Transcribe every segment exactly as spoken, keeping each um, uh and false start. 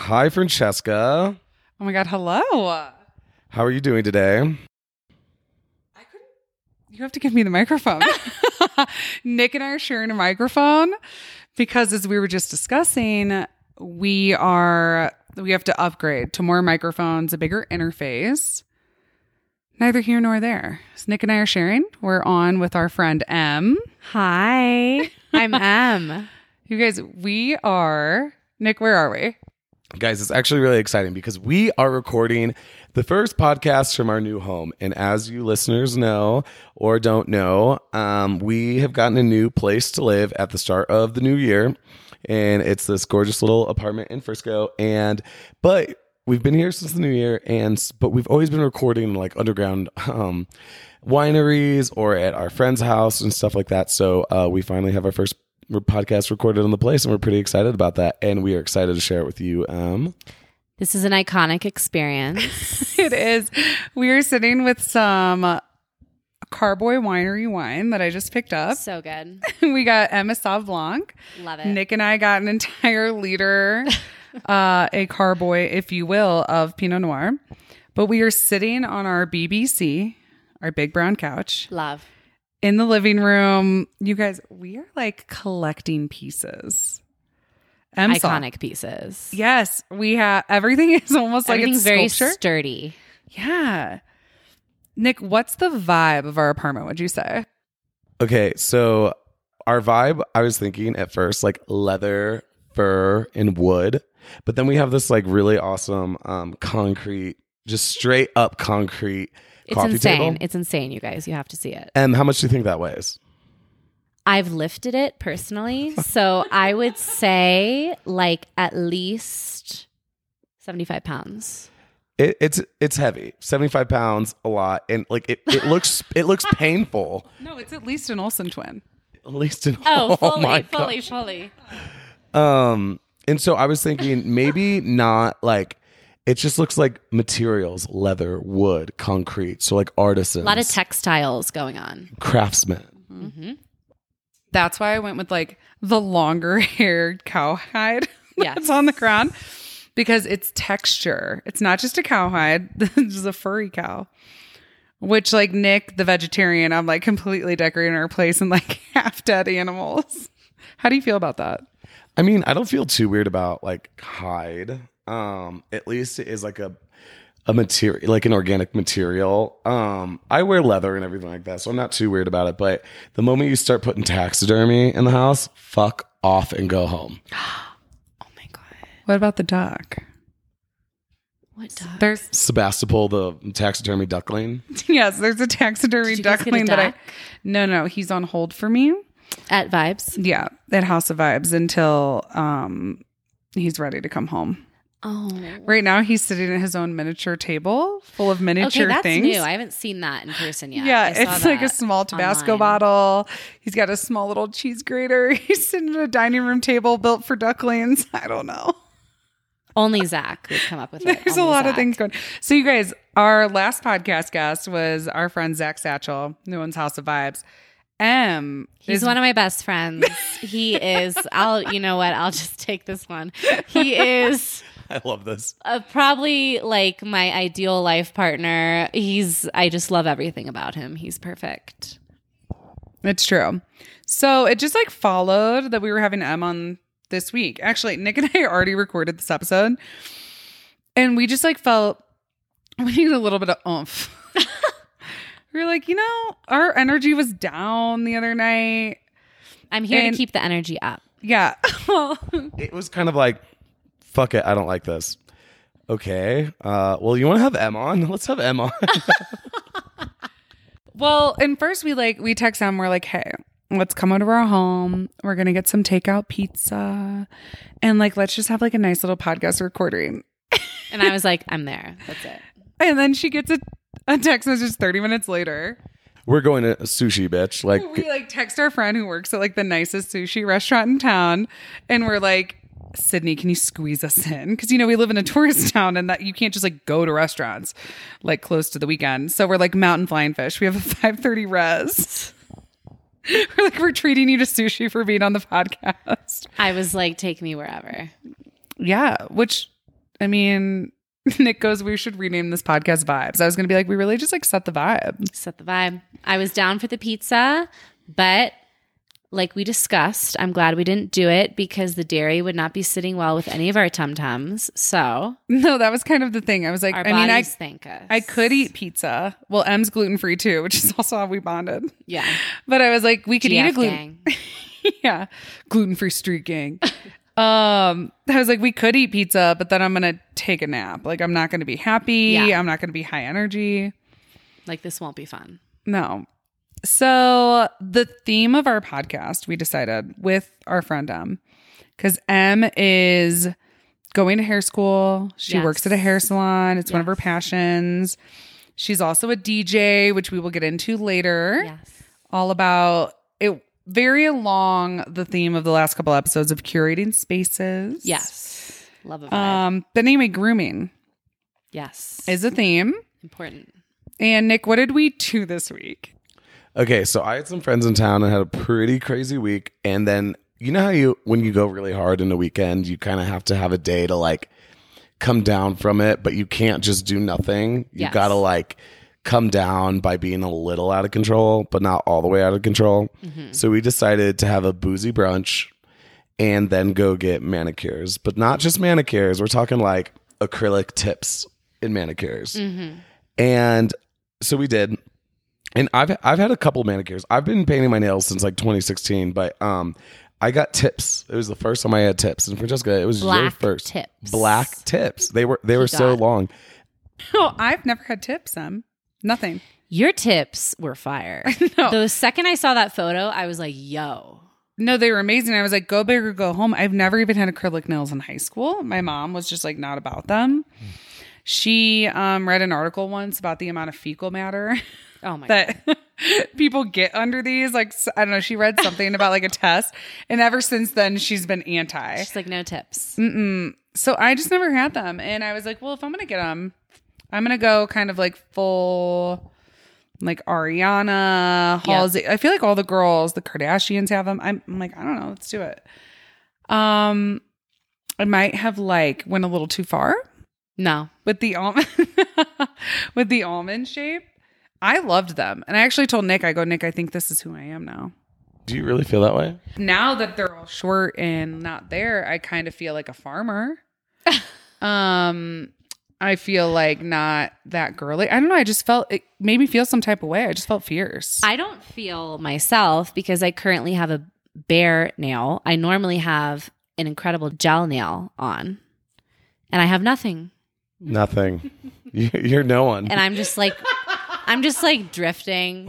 Hi, Francesca. Oh my God, hello. How are you doing today? I couldn't. You have to give me the microphone. Nick and I are sharing a microphone because, as we were just discussing, we are we have to upgrade to more microphones, a bigger interface. Neither here nor there. So Nick and I are sharing. We're on with our friend M. Hi, I'm M. You guys, we are... Nick, where are we? Guys, it's actually really exciting because we are recording the first podcast from our new home. And as you listeners know or don't know, um, we have gotten a new place to live at the start of the new year. And it's this gorgeous little apartment in Frisco. And but we've been here since the new year, and but we've always been recording like underground um, wineries or at our friend's house and stuff like that. So uh, we finally have our first podcast recorded on the place, and we're pretty excited about that. And we are excited to share it with you. Um, This is an iconic experience. It is. We are sitting with some Carboy Winery wine that I just picked up. So good. We got Emma Sauv Blanc. Love it. Nick and I got an entire liter, uh, a Carboy, if you will, of Pinot Noir. But we are sitting on our B B C, our big brown couch, Love. in the living room. You guys, we are like collecting pieces. M Iconic pieces. Yes, we have everything is almost like Everything's it's very sculpture. sturdy. Yeah. Nick, what's the vibe of our apartment, would you say? okay, so our vibe, I was thinking at first like leather, fur, and wood. But then we have this like really awesome um, concrete, just straight up concrete It's coffee insane. table. It's insane, you guys. You have to see it. And how much do you think that weighs? I've lifted it personally. So I would say like at least seventy-five pounds. It, it's it's heavy, seventy-five pounds, a lot, and like it, it looks it looks painful. No, it's at least an Olsen twin. At least in Oh, fully, my fully, fully. God. Um, and so I was thinking maybe not like it just looks like materials, leather, wood, concrete. So like artisans, A lot of textiles going on. craftsmen. Mm-hmm. That's why I went with like the longer haired cowhide that's Yes. on the ground, because it's texture. It's not just a cowhide. This is a furry cow. Which, like Nick, the vegetarian, I'm like completely decorating our place in like half dead animals. How do you feel about that? I mean, I don't feel too weird about like hide. Um, at least it is like a a material, like an organic material. Um, I wear leather and everything like that, so I'm not too weird about it. But the moment you start putting taxidermy in the house, fuck off and go home. Oh my God. What about the duck? What dog? There's Sebastopol, the taxidermy duckling. yes, there's a taxidermy Did you guys get a duckling that I duck? no no he's on hold for me. At Vibes? Yeah, at House of Vibes until um he's ready to come home. Oh. Right now, he's sitting at his own miniature table full of miniature Okay, that's things. new. I haven't seen that in person yet. yeah, I saw it's like a that small Tabasco online. bottle. He's got a small little cheese grater. He's sitting at a dining room table built for ducklings. I don't know. Only Zach would come up with it. There's a Only lot of Zach. things going. So, you guys, our last podcast guest was our friend Zach Satchel, who owns House of Vibes. M He's is one of my best friends. He is, I'll, you know what? I'll just take this one. He is I love this. uh, probably like my ideal life partner. He's, I just love everything about him. He's perfect. It's true. So it just like followed that we were having M on this week. Actually, Nick and I already recorded this episode, and we just like felt we needed a little bit of oomph. We were like, you know, our energy was down the other night. I'm here And- to keep the energy up. Yeah. Well, It was kind of like, fuck it, I don't like this. Okay. Uh, well, you want to have M on? Let's have M on. well, and first we like we text them. We're like, hey, let's come out of our home. We're gonna get some takeout pizza, and like let's just have like a nice little podcast recording. And I was like, I'm there. That's it. And then she gets a, a text message thirty minutes later. We're going to sushi, bitch. Like, We like text our friend who works at like the nicest sushi restaurant in town, and we're like, Sydney, can you squeeze us in? Because you know we live in a tourist town, and that you can't just like go to restaurants like close to the weekend. So we're like Mountain Flying Fish. We have a five thirty res. We're like we're treating you to sushi for being on the podcast. I was like, take me wherever. Yeah, which I mean, Nick goes, we should rename this podcast Vibes. I was going to be like, we really just like set the vibe. Set the vibe. I was down for the pizza, but like we discussed, I'm glad we didn't do it because the dairy would not be sitting well with any of our tum-tums. So No, that was kind of the thing. I was like, our I mean, I, bodies thank us. I could eat pizza. Well, M's gluten-free too, which is also how we bonded. Yeah. But I was like, we could G F eat a gluten. gang. Yeah. Gluten-free street gang. um, I was like, we could eat pizza, but then I'm going to take a nap. Like, I'm not going to be happy. Yeah. I'm not going to be high energy. Like this won't be fun. No. So the theme of our podcast, we decided with our friend M, because M is going to hair school. She Yes. works at a hair salon. It's one of her Yes. passions. She's also a D J, which we will get into later. Yes. All about it. Very along the theme of the last couple episodes of curating spaces. Yes. Love a vibe. Um, but anyway, grooming yes. is a theme. important. And Nick, what did we do this week? Okay, so I had some friends in town and had a pretty crazy week. And then, you know how you, when you go really hard in a weekend, you kind of have to have a day to like come down from it, but you can't just do nothing. You Yes. got to like come down by being a little out of control, but not all the way out of control. Mm-hmm. So we decided to have a boozy brunch and then go get manicures, but not just manicures. We're talking like acrylic tips in manicures. Mm-hmm. And so we did. And I've I've had a couple manicures. I've been painting my nails since like twenty sixteen, but um I got tips. It was the first time I had tips. And Francesca, it was your Black first tips. black tips. They were they were so got- long. Oh, I've never had tips, Em. Nothing. Your tips were fire. No. The second I saw that photo, I was like, yo. No, they were amazing. I was like, go big or go home. I've never even had acrylic nails in high school. My mom was just like not about them. She um, read an article once about the amount of fecal matter Oh my God. that people get under these. Like, s- I don't know. She read something about like a test. And ever since then, she's been anti. She's like, no tips. Mm-mm. So I just never had them. And I was like, well, if I'm going to get them, I'm going to go kind of like full, like Ariana, Halsey. I feel like all the girls, the Kardashians have them. I'm, I'm like, I don't know. Let's do it. Um, I might have like went a little too far No. with the almond, with the almond shape. I loved them. And I actually told Nick, I go, Nick, I think this is who I am now. Do you really feel that way? Now that they're all short and not there, I kind of feel like a farmer. um, I feel like not that girly. I don't know. I just felt it made me feel some type of way. I just felt fierce. I don't feel myself because I currently have a bare nail. I normally have an incredible gel nail on, and I have nothing. Nothing. You- You're no one. And I'm just like, I'm just like drifting.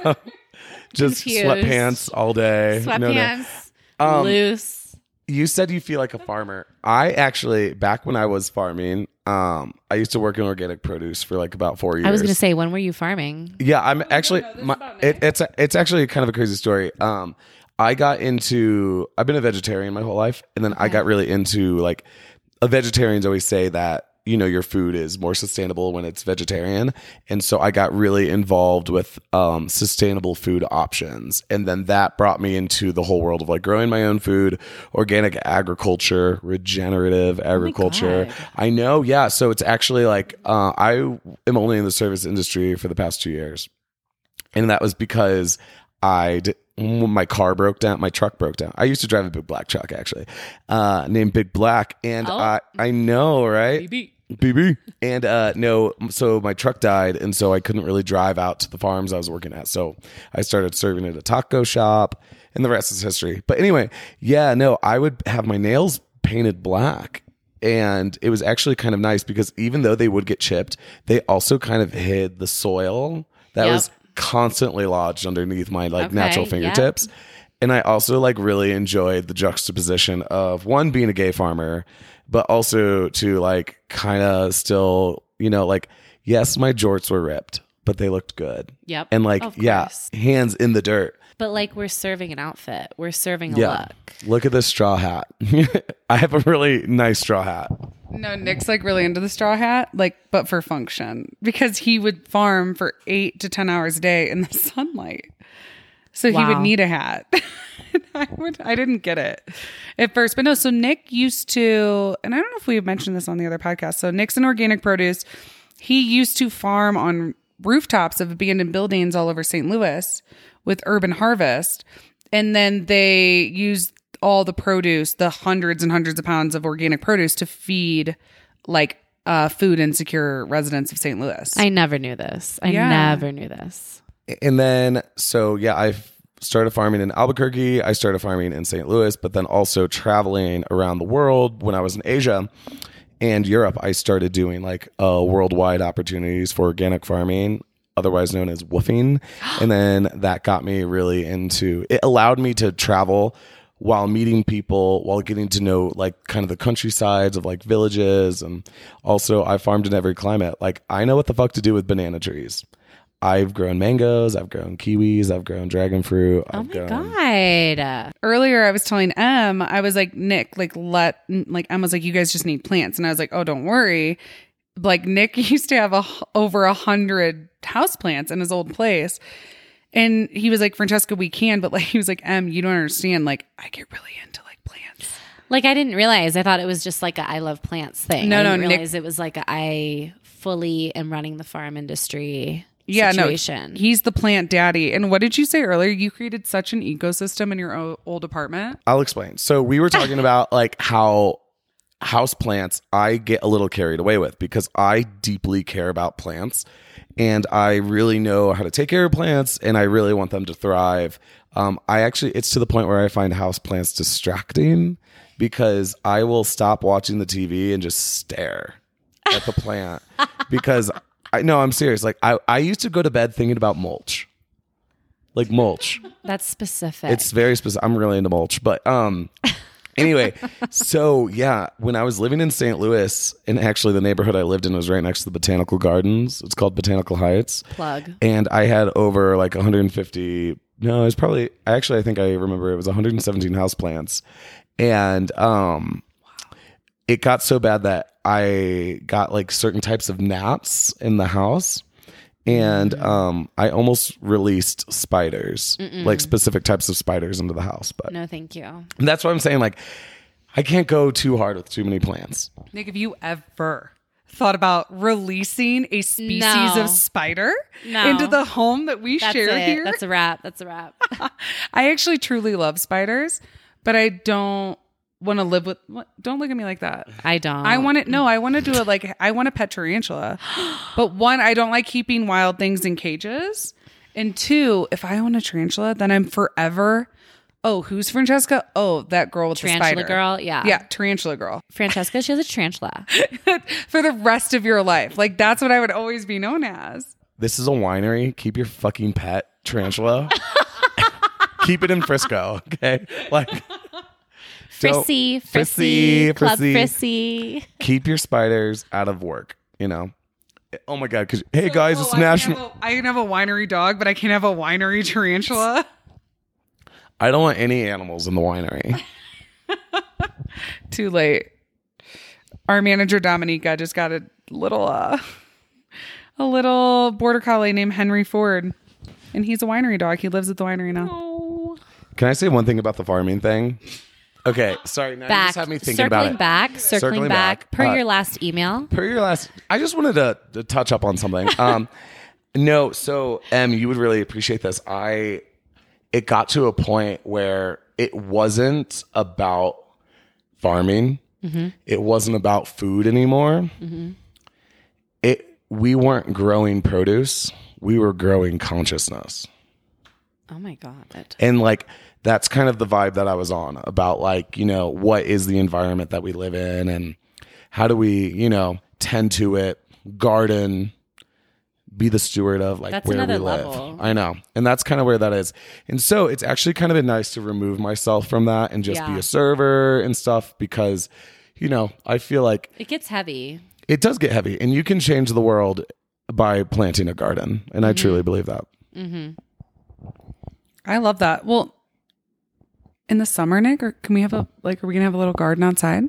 Just confused. sweatpants all day. No, no. Sweatpants, Um, loose. You said you feel like a farmer. I actually, back when I was farming, um, I used to work in organic produce for like about four years. I was going to say, when were you farming? Yeah, I'm actually. know this My, about it, Nick. it's a, it's actually kind of a crazy story. Um, I got into. I've been a vegetarian my whole life, and then I Okay. got really into like. Uh, vegetarians always say that you know your food is more sustainable when it's vegetarian, and so I got really involved with um, sustainable food options, and then that brought me into the whole world of like growing my own food, organic agriculture, regenerative agriculture. God. I know, yeah. So it's actually like uh, I am only in the service industry for the past two years. And that was because I d- my car broke down, my truck broke down. I used to drive a big black truck actually, uh, named Big Black, and Oh. I I know, right? Baby. B B. And uh, no, so my truck died, and so I couldn't really drive out to the farms I was working at. So I started serving at a taco shop, and the rest is history. But anyway, yeah, no, I would have my nails painted black. And it was actually kind of nice because even though they would get chipped, they also kind of hid the soil that Yep. was constantly lodged underneath my like Okay, natural yep. fingertips. And I also like really enjoyed the juxtaposition of one being a gay farmer, but also to like kind of still, you know, like, yes, my jorts were ripped, but they looked good. Yep. And like, Of yeah, course. hands in the dirt. But like, we're serving an outfit. We're serving a Yeah. look. Look at this straw hat. I have a really nice straw hat. No, Nick's like really into the straw hat, like, but for function because he would farm for eight to ten hours a day in the sunlight. So he would Wow. need a hat. I I would. I didn't get it at first, but no. So Nick used to, and I don't know if we mentioned this on the other podcast. So Nick's an organic produce. He used to farm on rooftops of abandoned buildings all over Saint Louis with Urban Harvest, and then they used all the produce, the hundreds and hundreds of pounds of organic produce, to feed like uh, food insecure residents of Saint Louis. I never knew this. I Yeah. never knew this. And then, so yeah, I started farming in Albuquerque. I started farming in Saint Louis, but then also traveling around the world when I was in Asia and Europe. I started doing like uh, worldwide opportunities for organic farming, otherwise known as woofing. And then that got me really into, it allowed me to travel while meeting people, while getting to know like kind of the countrysides of like villages. And also I farmed in every climate. Like I know what the fuck to do with banana trees. I've grown mangoes, I've grown kiwis, I've grown dragon fruit. Oh I've my grown, God. Earlier, I was telling Em, I was like, Nick, like let, like Em was like, you guys just need plants, and I was like, oh, don't worry. Like Nick used to have a, over a hundred houseplants in his old place. And he was like, Francesca, we can, but like, he was like, Em, you don't understand. Like, I get really into like plants. Like, I didn't realize. I thought it was just like a I love plants thing. No, I no, didn't Nick- realize it was like a, I fully am running the farm industry Yeah, situation. no, he's the plant daddy. And what did you say earlier? You created such an ecosystem in your o- old apartment. I'll explain. So we were talking about like how house plants I get a little carried away with because I deeply care about plants and I really know how to take care of plants and I really want them to thrive. Um, I actually, it's to the point where I find house plants distracting because I will stop watching the T V and just stare at the plant because I no, I'm serious. Like I, I used to go to bed thinking about mulch, like mulch. That's specific. It's very specific. I'm really into mulch, but um, anyway, so yeah, when I was living in Saint Louis, and actually the neighborhood I lived in was right next to the Botanical Gardens. It's called Botanical Heights. Plug. And I had over like one hundred fifty. No, it was probably actually I think I remember it was one hundred seventeen houseplants, and um, it got so bad that I got like certain types of gnats in the house. And um, I almost released spiders, Mm-mm. like specific types of spiders into the house. But No, thank you. and that's what I'm saying. Like, I can't go too hard with too many plants. Nick, have you ever thought about releasing a species No. of spider No. into the home that we That's share it. here? That's a wrap. That's a wrap. I actually truly love spiders, but I don't want to live with. What, don't look at me like that. I don't. I want to no. I want to do it like I want a pet tarantula, but one, I don't like keeping wild things in cages, and two, if I own a tarantula, then I'm forever. Oh, who's Francesca? Oh, that girl with Tarantula the spider. girl. Yeah. Yeah, tarantula girl. Francesca, she has a tarantula. For the rest of your life, like that's what I would always be known as. This is a winery. Keep your fucking pet tarantula. Keep it in Frisco, okay? Like, don't- Frissy, Frissy, Frissy, Club Frissy. Frissy. keep your spiders out of work. You know. Oh my god! Because hey guys, Oh, it's I can national. have a- I can have a winery dog, but I can't have a winery tarantula. I don't want any animals in the winery. Too late. Our manager Dominica just got a little uh a little border collie named Henry Ford. And he's a winery dog. He lives at the winery now. Oh. Can I say one thing about the farming thing? Okay, sorry. Now you Back. just have me thinking circling about it. back. Circling, Circling back. back. Per Uh, your last email. Per your last, I just wanted to, to touch up on something. Um, no, so Em, you would really appreciate this. I, it got to a point where it wasn't about farming. Mm-hmm. It wasn't about food anymore. Mm-hmm. It, we weren't growing produce. We were growing consciousness. Oh my God. And like, that's kind of the vibe that I was on about like, you know, what is the environment that we live in and how do we, you know, tend to it, garden, be the steward of like That's where we another live. level. I know. And that's kind of where that is. And so it's actually kind of been nice to remove myself from that and just be Yeah. a server and stuff because, you know, I feel like It gets heavy. it does get heavy and you can change the world by planting a garden. And I truly believe that. Mm-hmm. I love that. Well, in the summer, Nick, or can we have a like are we gonna have a little garden outside?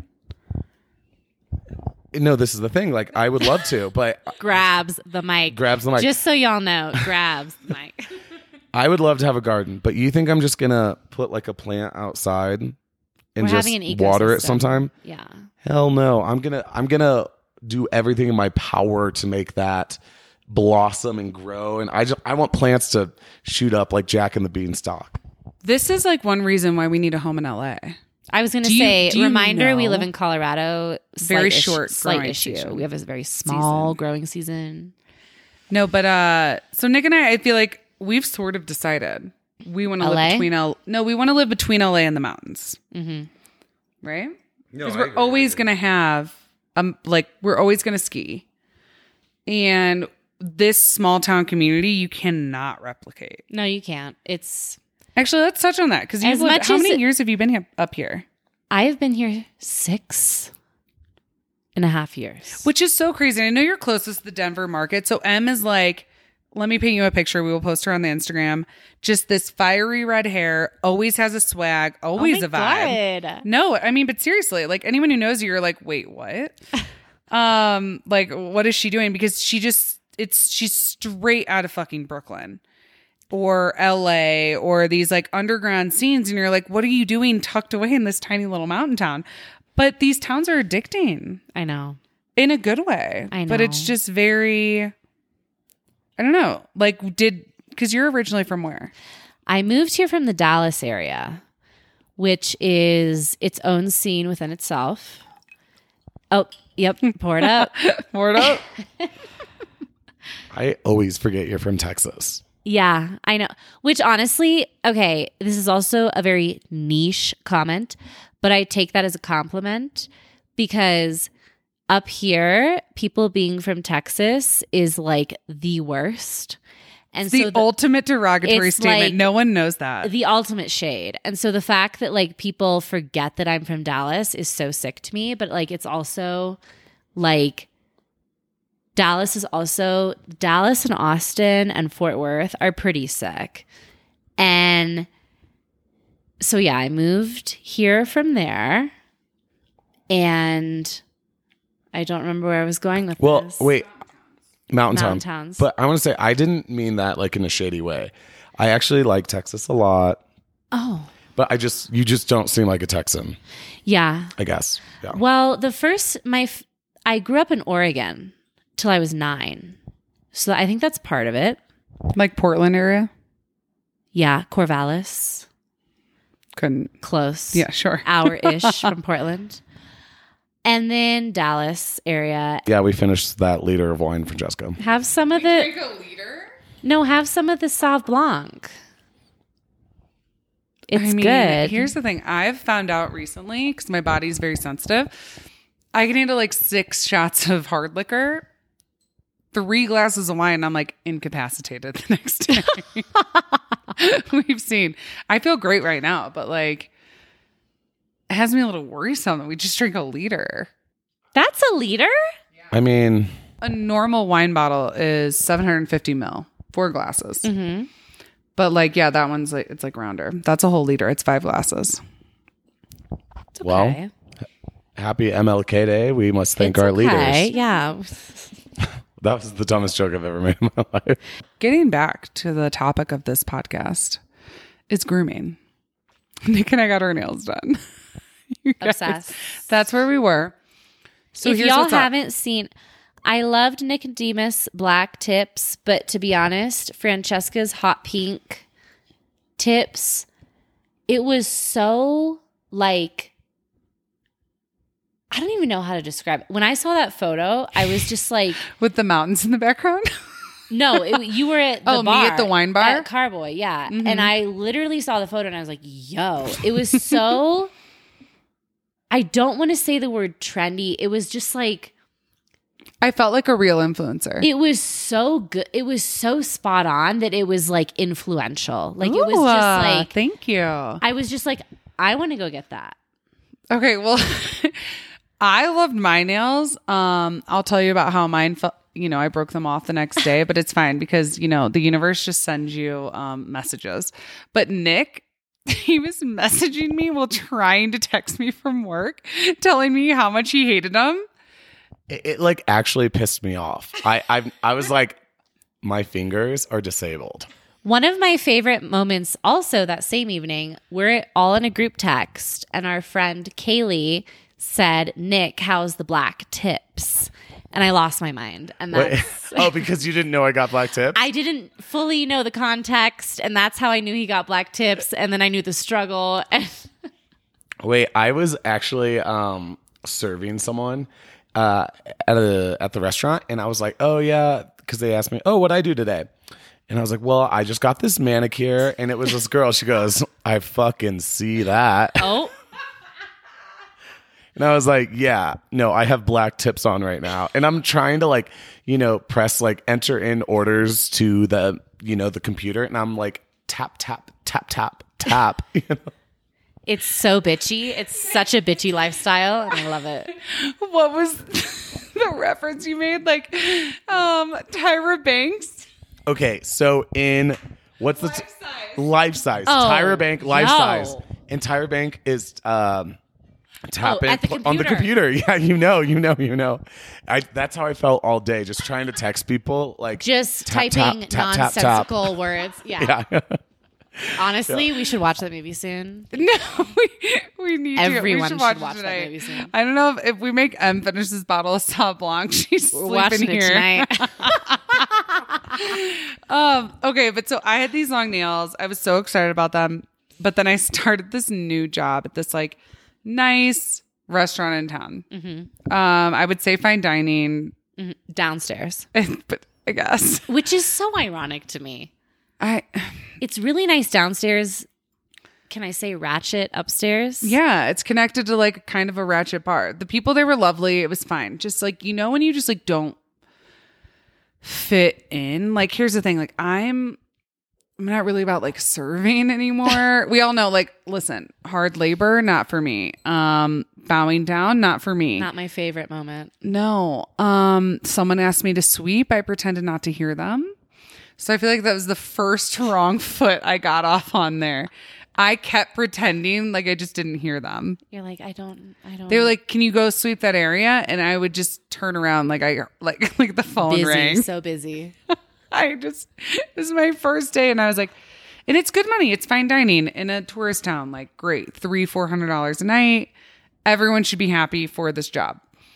No, this is the thing. Like I would love to, but Grabs the mic. grabs the mic. Just so y'all know, grabs the mic. I would love to have a garden, but you think I'm just gonna put like a plant outside and We're just having an water it ecosystem. sometime? Yeah. Hell no. I'm gonna I'm gonna do everything in my power to make that blossom and grow. And I just I want plants to shoot up like Jack and the Beanstalk. This is like one reason why we need a home in L A. I was going to Do you- say, do you reminder, we know- live in Colorado. Slight Very ish- short slight growing issue. season. We have a very small Season. growing season. No, but uh so Nick and I I feel like we've sort of decided we want to L A? live between L No, we want to live between L A and the mountains. Mm-hmm. Right? No, Because I we're agree, I always agree. going to have um like we're always going to ski. And this small town community you cannot replicate. No, you can't. It's. Actually, let's touch on that because As you've lived, much how as many it- years have you been here, up here? I've been here six and a half years. Which is so crazy. I know you're closest to the Denver market. So M is like, let me paint you a picture. We will post her on the Instagram. Just this fiery red hair, always has a swag, always oh a vibe. God. No, I mean, but seriously, like anyone who knows you, you're like, wait, what? um, like, what is she doing? Because she just, it's, she's straight out of fucking Brooklyn or L A or these like underground scenes. And you're like, what are you doing tucked away in this tiny little mountain town? But these towns are addicting I know. in a good way. I But it's know. just very, I don't know. Like, did, because you're originally from where? I moved here from the Dallas area, which is its own scene within itself. Oh, yep. Pour it up. Word up. I always forget you're from Texas. Yeah, I know. Which honestly, okay, this is also a very niche comment, but I take that as a compliment because up here, people being from Texas is like the worst. And It's the, so the, ultimate derogatory it's statement. like- No one knows that. the ultimate shade. And so the fact that like people forget that I'm from Dallas is so sick to me, but like it's also like Dallas is also Dallas and Austin and Fort Worth are pretty sick. And so yeah, I moved here from there and I don't remember where I was going with Well, this. wait. Mountain, Mountain Town. towns. But I want to say I didn't mean that like in a shady way. I actually like Texas a lot, Oh. but I just you just don't seem like a Texan, Yeah. I guess. Yeah. Well, the first my f- I grew up in Oregon till I was nine. So I think that's part of it. Like Portland area? Yeah, Corvallis. Couldn't. Close. Yeah, sure. Hour-ish from Portland. And then Dallas area. Yeah, we finished that liter of wine for Jessica. Have some of the a liter? No, have some of the Sauv Blanc. It's I mean, good. Here's the thing. I've found out recently, because my body's very sensitive, I can handle like six shots of hard liquor, three glasses of wine, and I'm like incapacitated the next day. We've seen. I feel great right now, but like it has me a little worrisome that we just drink a liter. That's a liter? I mean, A normal wine bottle is seven hundred fifty mil, four glasses. Mm-hmm. But like, yeah, that one's like, it's like rounder. That's a whole liter. It's five glasses. It's okay. Well, happy M L K Day. We must thank It's our okay. leaders. Yeah. That was the dumbest joke I've ever made in my life. Getting back to the topic of this podcast is grooming. Nick and I got our nails done. You guys, Obsessed. That's where we were. So if here's y'all what's up. haven't seen, I loved Nicodemus black tips, but to be honest, Francesca's hot pink tips, it was so like, I don't even know how to describe it. When I saw that photo, I was just like, With the mountains in the background. no, it, you were at the Oh, me bar. at the wine bar? At Carboy, yeah. And I literally saw the photo and I was like, yo, it was so, I don't want to say the word trendy. It was just like, I felt like a real influencer. it was so good. It was so spot on that it was like influential. Like it was Ooh, just uh, like, thank you. I was just like, I want to go get that. Okay, well, I loved my nails. Um, I'll tell you about how mine felt. You know, I broke them off the next day, but it's fine because, you know, the universe just sends you um, messages. But Nick, he was messaging me while trying to text me from work, telling me how much he hated them. It, it like actually pissed me off. I, I I was like, my fingers are disabled. One of my favorite moments also that same evening, we're all in a group text and our friend Kaylee said, Nick, how's the black tips? And I lost my mind. And that's oh, because you didn't know I got black tips? I didn't fully know the context, and that's how I knew he got black tips, and then I knew the struggle. And Wait, I was actually um, serving someone uh, at a at the restaurant, and I was like, oh yeah, because they asked me, oh, what'd I do today? And I was like, well, I just got this manicure, and it was this girl. She goes, I fucking see that. oh, And I was like, yeah, no, I have black tips on right now. And I'm trying to like, you know, press like enter in orders to the, you know, the computer. And I'm like, tap, tap, tap, tap, tap. You know? it's so bitchy. It's such a bitchy lifestyle, and I love it. What was the reference you made? Like, um, Tyra Banks? Okay, so in what's the Life t- size. life size? Oh, Tyra Bank life yo. size. And Tyra Bank is um tapping at the pl- on the computer. computer. Yeah, you know, you know, you know. I that's how I felt all day, just trying to text people like Just tap, typing tap, tap, tap, tap. nonsensical words. Yeah. Yeah. Honestly, we should watch that movie soon. No, we, we need to. Everyone We should should watch, watch it that tonight. movie soon. I don't know if, if we make Em finish this bottle of Sauv Blanc, she's We're sleeping watching here. it tonight. Um, okay, but so I had these long nails. I was so excited about them. But then I started this new job at this like nice restaurant in town. Mm-hmm. Um, I would say fine dining, Mhm. Downstairs, but I guess which is so ironic to me. I It's really nice downstairs. Can I say ratchet upstairs? yeah, it's connected to like kind of a ratchet bar. The people there were lovely. It was fine. Just like, you know, when you just like don't fit in. Like, here's the thing. Like, I'm I'm not really about like serving anymore. We all know, like, listen, hard labor, not for me. Um, bowing down, not for me. Not my favorite moment. No. Um, someone asked me to sweep. I pretended not to hear them. So I feel like that was the first wrong foot I got off on there. I kept pretending like I just didn't hear them. You're like, I don't, I don't. They were like, "Can you go sweep that area?" And I would just turn around like I like like the phone busy, rang. so busy. I just this is my first day, and I was like, and it's good money. It's fine dining in a tourist town. Like, great, three four hundred dollars a night. Everyone should be happy for this job.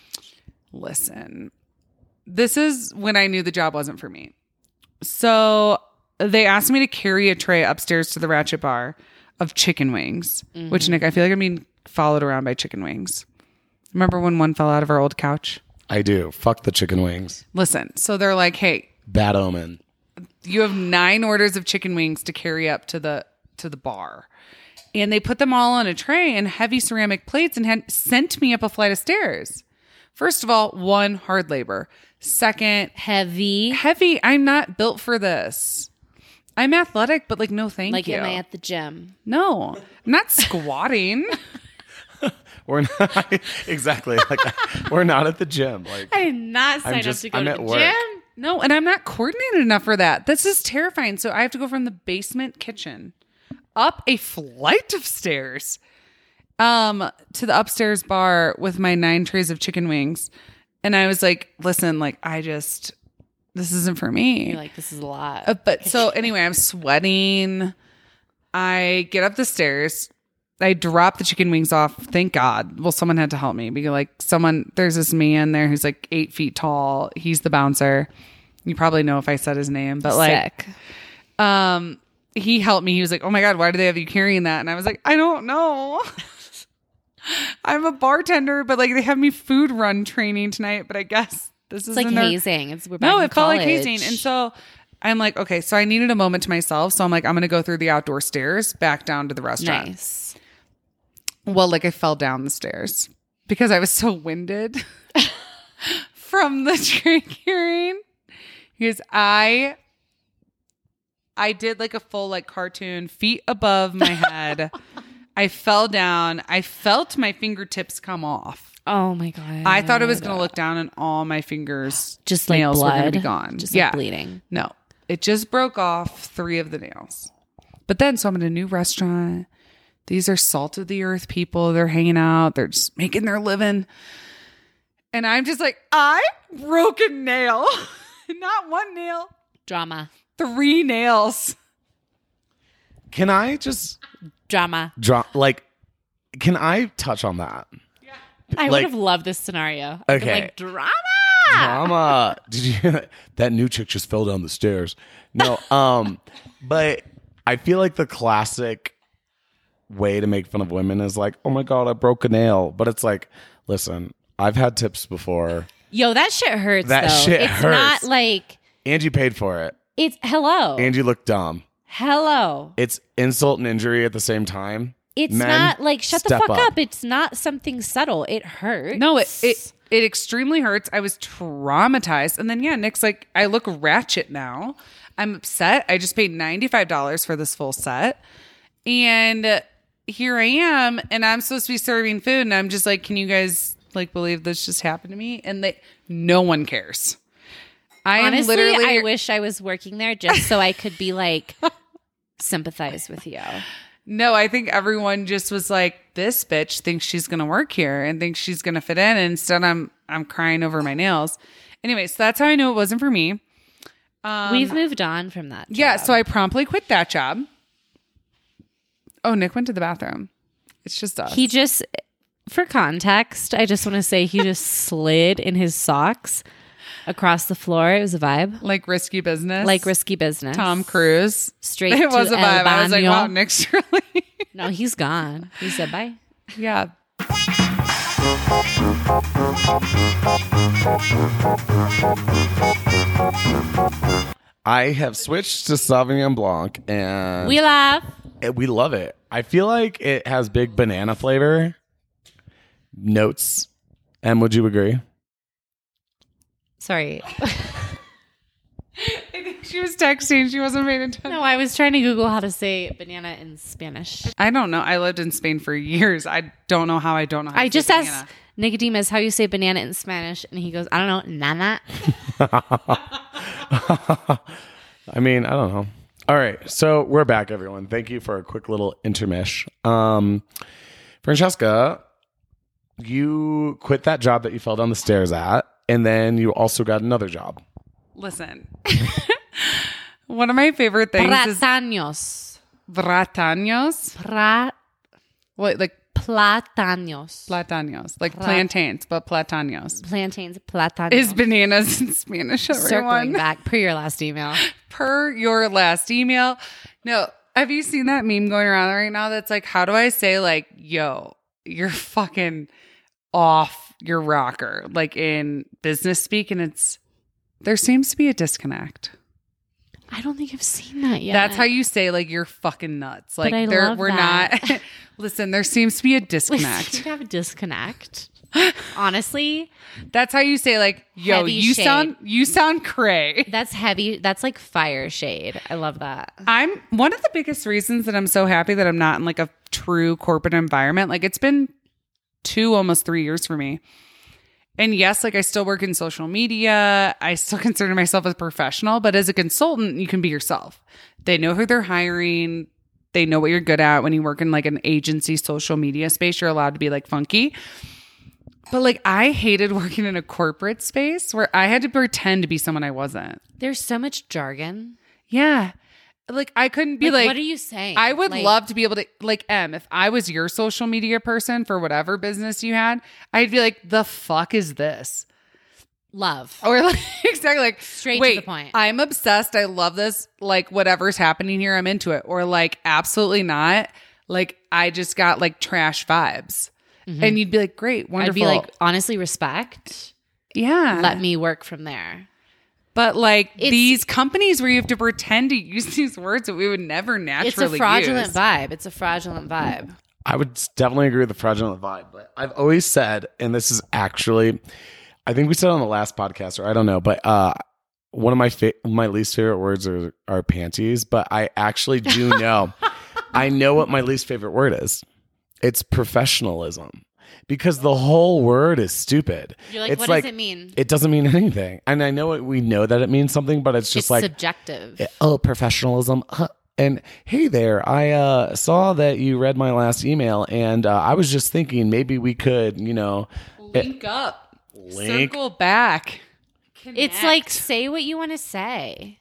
Listen, this is when I knew the job wasn't for me. So they asked me to carry a tray upstairs to the ratchet bar of chicken wings, mm-hmm. which, Nick, I feel like I'm being followed around by chicken wings. Remember when one fell out of our old couch? I do. Fuck the chicken wings. Listen, so they're like, hey, Bad omen. you have nine orders of chicken wings to carry up to the to the bar. And they put them all on a tray in heavy ceramic plates and had sent me up a flight of stairs. First of all, one, hard labor. Second, Heavy. heavy. I'm not built for this. I'm athletic, but like, no, thank Like, you. am I at the gym? No, I'm not squatting. We're not exactly like we're not at the gym. Like I did not sign just- up to go I'm to at the work. gym. No, and I'm not coordinated enough for that. This is terrifying. So I have to go from the basement kitchen up a flight of stairs um, to the upstairs bar with my nine trays of chicken wings. And I was like, listen, like, I just, this isn't for me. You're like, this is a lot. Uh, but so anyway, I'm sweating. I get up the stairs. I drop the chicken wings off. Thank God. Well, someone had to help me because like someone, there's this man there who's like eight feet tall. He's the bouncer. You probably know if I said his name, but like, Sick. um, he helped me. He was like, "Oh my God, why do they have you carrying that?" And I was like, "I don't know." I'm a bartender, but like they have me food run training tonight. But I guess this is It's like hazing. It's we're back no, in it felt like college. hazing. And so I'm like, okay, so I needed a moment to myself. So I'm like, I'm going to go through the outdoor stairs back down to the restaurant. Nice. Well, like I fell down the stairs because I was so winded from the tray carrying. Because I, I did like a full like cartoon, feet above my head. I fell down. I felt my fingertips come off. Oh my God. I thought it was going to look down and all my fingers, just like nails were going blood. to be gone. Just yeah. like bleeding. No, it just broke off three of the nails. But then, so I'm in a new restaurant. These are salt of the earth people. They're hanging out. They're just making their living. And I'm just like, I broke a nail. Not one nail, Drama. three nails. Can I just Drama. drop? Like, can I touch on that? I Like- would have loved this scenario. I'd be Okay. like, drama. Mama, did you hear that? That new chick just fell down the stairs? No, um, but I feel like the classic way to make fun of women is like, oh my God, I broke a nail. But it's like, listen, I've had tips before. Yo, that shit hurts. That though. shit it's hurts. not like Angie paid for it. it's hello. Angie looked dumb. hello. It's insult and injury at the same time. It's Men, not like shut the step fuck up. up. It's not something subtle. It hurts. No, it it it extremely hurts. I was traumatized, and then yeah, Nick's like, I look ratchet now. I'm upset. I just paid ninety-five dollars for this full set, and here I am, and I'm supposed to be serving food, and I'm just like, can you guys like believe this just happened to me? And they, no one cares. I am Honestly, literally. I wish I was working there just so I could be like sympathize with you. No, I think everyone just was like, this bitch thinks she's going to work here and thinks she's going to fit in. And instead, I'm I'm crying over my nails. Anyway, so that's how I knew it wasn't for me. Um, We've moved on from that. yeah, job. so I promptly quit that job. Oh, Nick went to the bathroom. It's just us. He just, for context, I just want to say he just slid in his socks across the floor. It was a vibe. like risky business. Like risky business. Tom Cruise. Straight It to was a El vibe. I was like, Baño. wow, Nick's really. No, he's gone. He said bye. yeah. I have switched to Sauvignon Blanc, and We laugh. it- we love it. I feel like it has big banana flavor notes. Em, would you agree? Sorry. I think she was texting. She wasn't paying attention. No, I was trying to Google how to say banana in Spanish. I don't know. I lived in Spain for years. I don't know how I don't know how I to just say asked banana. Nicodemus how you say banana in Spanish, and he goes, I don't know, nana. I mean, I don't know. All right, so we're back, everyone. Thank you for a quick little intermish. Um, Francesca, you quit that job that you fell down the stairs at, and then you also got another job. Listen, one of my favorite things is Platanos. platanos. Pra- What, like platanos. platanos, like Plat- plantains, but platanos Plantains, platanos. is bananas in Spanish. Circling Everyone, back per your last email. per your last email. No, have you seen that meme going around right now? That's like, how do I say like, yo, you're fucking off your rocker, like in business speak, and it's there seems to be a disconnect. I don't think I've seen that yet. That's how you say like you're fucking nuts. Like I there love we're that. not listen, there seems to be a We disconnect. have a disconnect. Honestly, That's how you say like, yo, Heavy you shade. sound you sound cray. that's heavy. That's like fire shade. I love that. I'm one of the biggest reasons that I'm so happy that I'm not in like a true corporate environment. Like it's been two, almost three years for me. And yes, like I still work in social media. I still consider myself a professional, but as a consultant, you can be yourself. They know who they're hiring. They know what you're good at. When you work in like an agency social media space, you're allowed to be like funky. But like I hated working in a corporate space where I had to pretend to be someone I wasn't. There's so much jargon. Yeah. Like I couldn't be like, what are you saying? I would Like, love to be able to, like, Em, if I was your social media person for whatever business you had, I'd be like, the fuck is this? love. Or like, exactly like, Straight to wait, the point. I'm obsessed. I love this. Like, whatever's happening here, I'm into it. Or like, absolutely not. Like, I just got like trash vibes. And you'd be like, great, wonderful. I'd be like, honestly, respect. yeah. Let me work from there. But like It's- these companies where you have to pretend to use these words that we would never naturally It's a fraudulent use. vibe. It's a fraudulent vibe. I would definitely agree with the fraudulent vibe, but I've always said, and this is actually, I think we said on the last podcast, or I don't know, but uh, one of my fa- my least favorite words are, are panties, but I actually do know. I know what my least favorite word is. It's professionalism, because the whole word is stupid. You're like, it's what like, does it mean? It doesn't mean anything. And I know it, we know that it means something, but it's just It's like, subjective. oh, professionalism. Huh. And hey there, I uh, saw that you read my last email, and uh, I was just thinking maybe we could, you know, Link up. Link. Circle back. It's like, say what you want to say.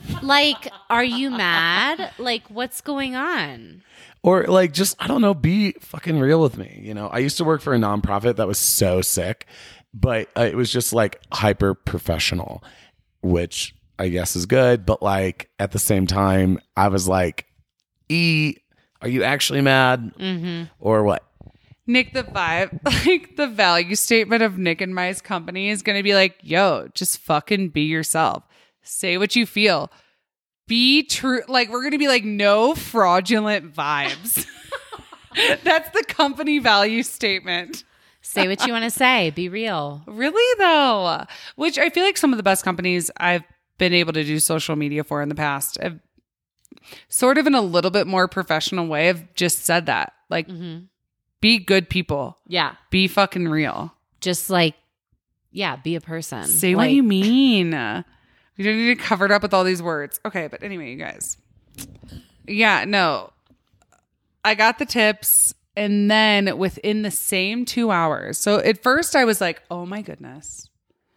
Like, are you mad? Like, what's going on? Or like, just, I don't know, be fucking real with me. You know, I used to work for a nonprofit that was so sick, but uh, it was just like hyper professional, which I guess is good. But like at the same time, I was like, E, are you actually mad Mm-hmm. or what? Nick, the vibe, like the value statement of Nick and Mai's company is going to be like, yo, just fucking be yourself. Say what you feel. Be true. Like, we're going to be like, no fraudulent vibes. That's the company value statement. Say what you want to say. Be real. Really, though? Which I feel like some of the best companies I've been able to do social media for in the past have sort of in a little bit more professional way have just said that. Like, Mm-hmm. be good people. Yeah. Be fucking real. Just like, yeah, be a person. Say like, what you mean. You don't need to cover it up with all these words. Okay, but anyway, you guys. Yeah, no. I got the tips, and then within the same two hours. So at first I was like, oh my goodness.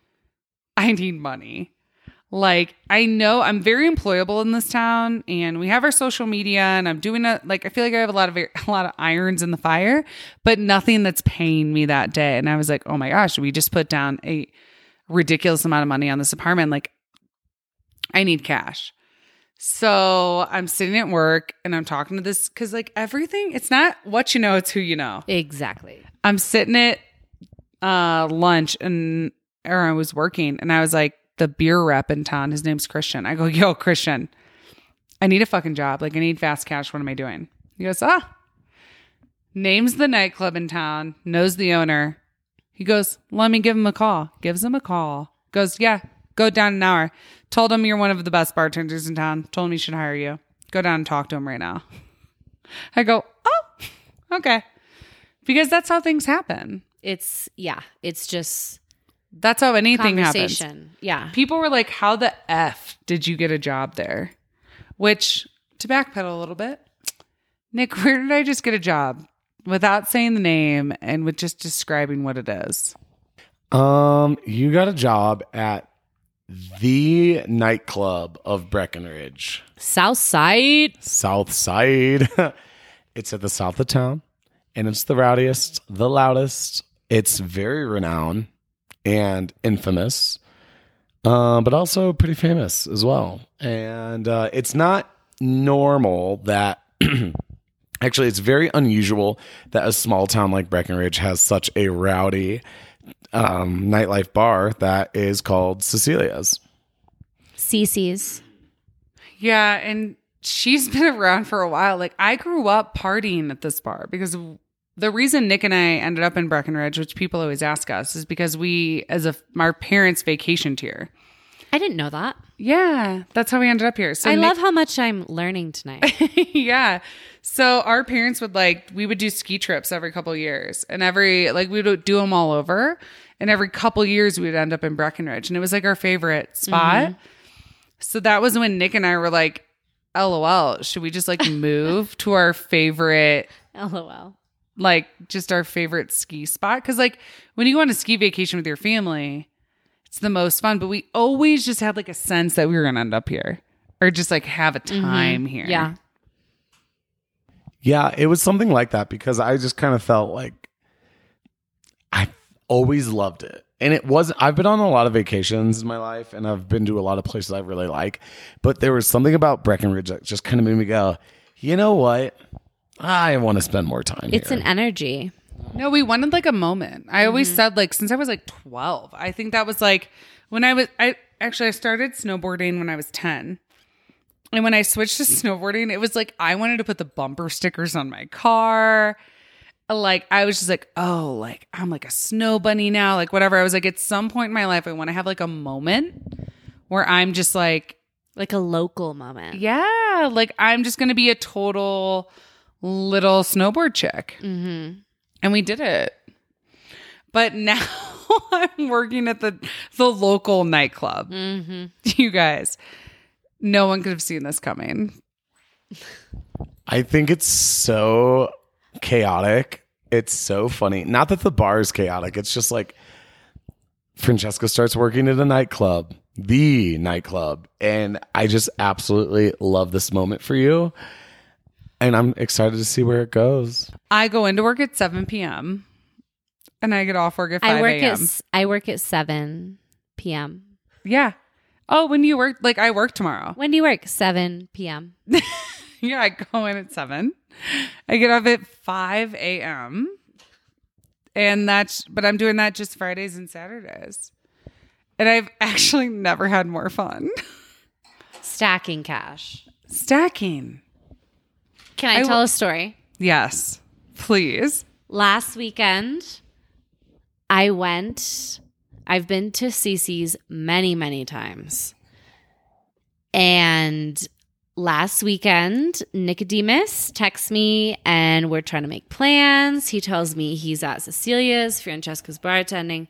I need money. Like, I know I'm very employable in this town, and we have our social media, and I'm doing it. Like, I feel like I have a lot of a lot of irons in the fire, but nothing that's paying me that day. And I was like, oh my gosh, we just put down a ridiculous amount of money on this apartment. Like, I need cash. So I'm sitting at work, and I'm talking to this because, like, everything, it's not what you know, it's who you know. Exactly. I'm sitting at uh, lunch, and or I was working, and I was like, the beer rep in town, his name's Christian. I go, yo, Christian, I need a fucking job. Like, I need fast cash. What am I doing? He goes, ah, names the nightclub in town, knows the owner. He goes, let me give him a call. Gives him a call. Goes, yeah, go down an hour. Told him you're one of the best bartenders in town. Told him he should hire you. Go down and talk to him right now. I go, oh, okay. Because that's how things happen. It's, yeah, it's just That's how anything happens. conversation. Yeah. People were like, how the F did you get a job there? Which, to backpedal a little bit, Nick, where did I just get a job? Without saying the name and with just describing what it is. Um, you got a job at the nightclub of Breckenridge, South Side. South Side. It's at the south of town, and it's the rowdiest, the loudest. It's very renowned and infamous, uh, but also pretty famous as well. And uh, it's not normal that, actually, it's very unusual that a small town like Breckenridge has such a rowdy um, nightlife bar that is called Cecilia's. Cece's. Yeah, and she's been around for a while. Like, I grew up partying at this bar because the reason Nick and I ended up in Breckenridge, which people always ask us, is because we, as a our parents, vacationed here. I didn't know that. Yeah, that's how we ended up here. So I Nick- love how much I'm learning tonight. yeah. So our parents would like, we would do ski trips every couple of years, and every, like, we would do them all over. And every couple of years we would end up in Breckenridge, and it was like our favorite spot. Mm-hmm. So that was when Nick and I were like, LOL, should we just like move to our favorite, LOL. like just our favorite ski spot? Cause like when you go on a ski vacation with your family, it's the most fun, but we always just had like a sense that we were going to end up here or just like have a time Mm-hmm. here. Yeah. Yeah, it was something like that because I just kind of felt like I always loved it. And it wasn't, I've been on a lot of vacations in my life and I've been to a lot of places I really like, but there was something about Breckenridge that just kind of made me go, you know what? I want to spend more time It's here. an energy. No, we wanted like a moment. I always Mm-hmm. said like since I was like twelve. I think that was like when I was I actually I started snowboarding when I was ten. And when I switched to snowboarding, it was like I wanted to put the bumper stickers on my car. Like I was just like, "Oh, like I'm like a snow bunny now." Like whatever. I was like at some point in my life I want to have like a moment where I'm just like, Like a local moment. yeah, like I'm just going to be a total little snowboard chick. Mm-hmm. And we did it. But now I'm working at the the local nightclub. Mm-hmm. You guys, no one could have seen this coming. I think it's so chaotic. It's so funny. Not that the bar is chaotic. It's just like Francesca starts working at a nightclub. the nightclub. And I just absolutely love this moment for you. And I'm excited to see where it goes. I go into work at seven p.m. and I get off work at five I work a.m. at I work at seven p.m. Yeah. Oh, when you work, like I work tomorrow. When do you work? seven p.m. Yeah, I go in at seven. I get up at five a.m. And that's, but I'm doing that just Fridays and Saturdays. And I've actually never had more fun. Stacking cash. Stacking. Can I, I tell w- a story? Yes, please. Last weekend, I went, I've been to Cece's many, many times. And last weekend, Nicodemus texts me and we're trying to make plans. He tells me he's at Cecilia's, Francesca's bartending.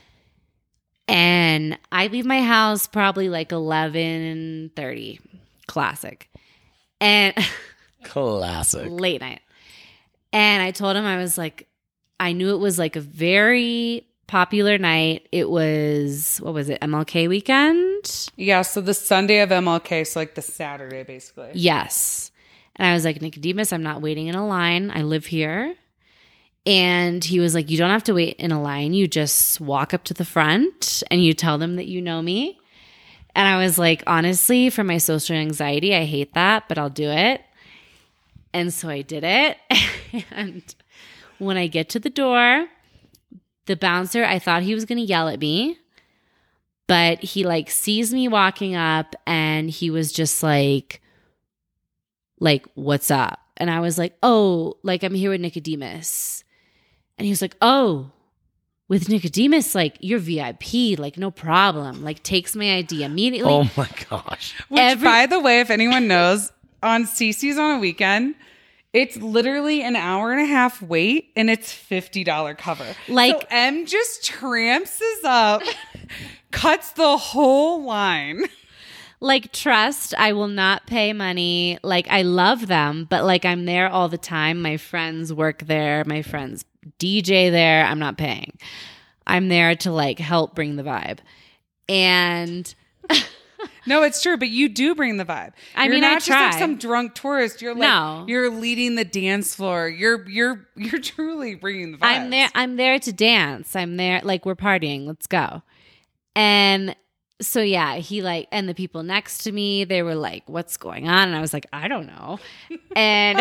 And I leave my house probably like eleven thirty. Classic. And Classic. late night. And I told him, I was like, I knew it was like a very popular night. It was, what was it, M L K weekend? Yeah, so the Sunday of M L K, so like the Saturday, basically. Yes. And I was like, Nicodemus, I'm not waiting in a line. I live here. And he was like, you don't have to wait in a line. You just walk up to the front and you tell them that you know me. And I was like, honestly, for my social anxiety, I hate that, but I'll do it. And so I did it. And when I get to the door, the bouncer, I thought he was going to yell at me, but he like sees me walking up and he was just like, like, what's up? And I was like, oh, like I'm here with Nicodemus. And he was like, oh, with Nicodemus, like you're V I P, like no problem. Like takes my I D immediately. Oh my gosh. Which, Every- by the way, if anyone knows, on Cece's on a weekend, it's literally an hour and a half wait and it's fifty dollars cover. Like- so M just tramps this up, cuts the whole line. Like, trust, I will not pay money. Like, I love them, but like I'm there all the time. My friends work there. My friends D J there. I'm not paying. I'm there to like help bring the vibe. And No, it's true, but you do bring the vibe. I You're mean, not I just like try. some drunk tourist. You're like, No. you're leading the dance floor. You're you're you're truly bringing the vibe. I'm there. I'm there to dance. I'm there. Like we're partying. Let's go. And so yeah, he like, and the people next to me, they were like, "What's going on?" And I was like, "I don't know." And